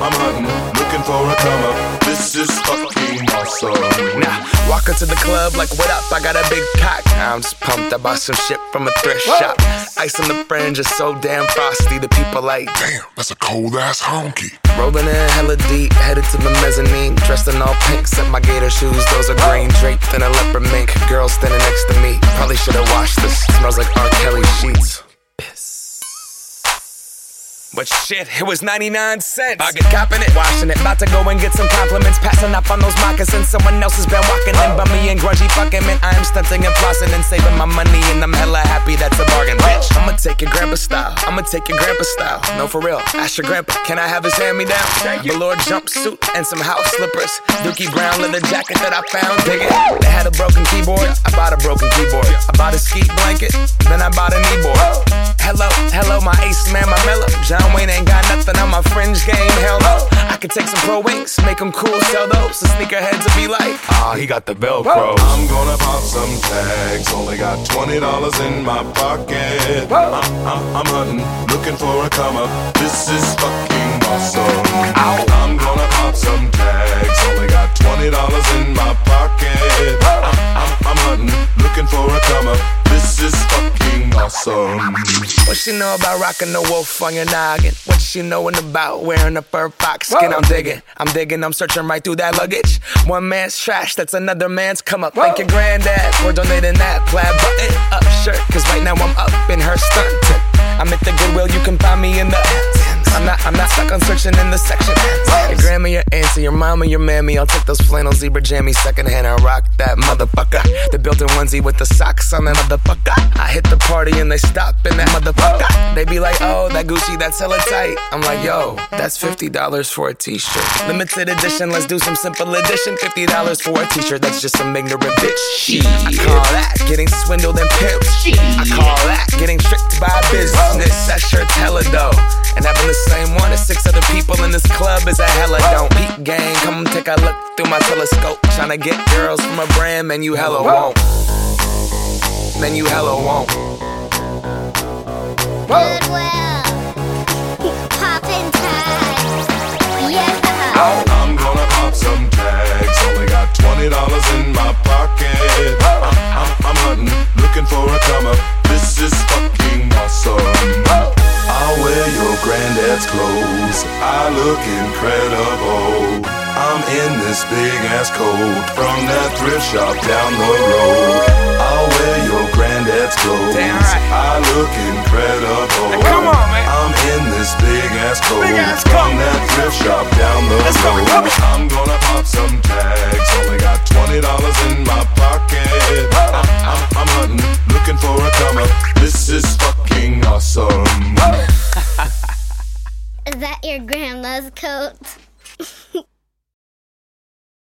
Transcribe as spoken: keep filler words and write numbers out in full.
I'm hunting, looking for a come up. This is fucking awesome. Now, walk into the club like, what up? I got a big cock. I'm just pumped. I bought some shit from a thrift Whoa. shop. Ice on the fringe is so damn frosty. The people like, damn, that's a cold ass honky. Rolling in hella deep, headed to the mezzanine. Dressed in all pink, set my gator shoes. Those are green, draped in a leopard mink. Girl standing next to me. Probably should've washed this. Smells like R. Kelly sheets. But shit, it was ninety-nine cents. I get copping it, washing it. About to go and get some compliments. Passing up on those moccasins. Someone else has been walking in. Bummy and grungy fucking man. I am stunting and flossing and saving my money. And I'm hella happy that's a bargain, bitch. I'ma take your grandpa style. I'ma take your grandpa style. No, for real. Ask your grandpa, can I have his hand-me-down? Velour jumpsuit and some house slippers. Dookie brown leather jacket that I found. Dig it. They had a broken keyboard. I bought a broken keyboard. I bought a ski blanket. Then I bought a kneeboard. Hello, hello, my ace man, my mellow. John Wayne ain't got nothing on my fringe game, hell no. I could take some pro wings, make them cool, sell those. The sneakerheads will be like, ah, oh, he got the Velcro. I'm gonna pop some tags, only got twenty dollars in my pocket. I'm, I'm, I'm hunting, looking for a come up. This is fucking awesome. Ow. I'm gonna pop some tags, only got twenty dollars in my pocket. I'm, I'm, I'm hunting, looking for a come up. This is fucking awesome. What she know about rocking the wolf on your noggin? What she knowin' about wearing a fur fox skin? Whoa. I'm digging, I'm digging, I'm searching right through that luggage. One man's trash, that's another man's come up. Whoa. Thank your granddad for donating that plaid button up shirt. Cause right now I'm up in her skirt. I'm at the Goodwill, you can find me in the I'm not, I'm not stuck on searching in the section. Your grandma, your auntie, your mama, your mammy. I'll take those flannel zebra jammies secondhand and rock that motherfucker. The built-in onesie with the socks on that motherfucker. I hit the party and they stop in that motherfucker. They be like, oh, that Gucci, that's hella tight. I'm like, yo, that's fifty dollars for a t-shirt. Limited edition, let's do some simple edition. fifty dollars for a t-shirt, that's just some ignorant bitch. Shit. I call that getting swindled and pimped. I call that getting tricked by business. That shirt's hella dope. And having the same one as six other people in this club is a hella don't. Peak gang, come take a look through my telescope. Tryna get girls from a brand, man, you hella won't. Man, you hella won't. Goodwill, poppin' tags, yeah. I'm gonna pop some tags, only got twenty dollars in my pocket. I'm, I'm, I'm hunting, looking for a come up. This is fucking awesome. I'll wear your granddad's clothes, I look incredible. I'm in this big ass coat from that thrift shop down the road. I'll wear your granddad's clothes, damn right. I look incredible. Hey, come on, man. I'm in this big ass coat big ass from that thrift shop down the Let's road. go, I'm gonna pop some tags, only got twenty dollars in my pocket. I'm, I'm, I'm hunting, looking for a come up. This is fucking awesome. Is that your grandma's coat?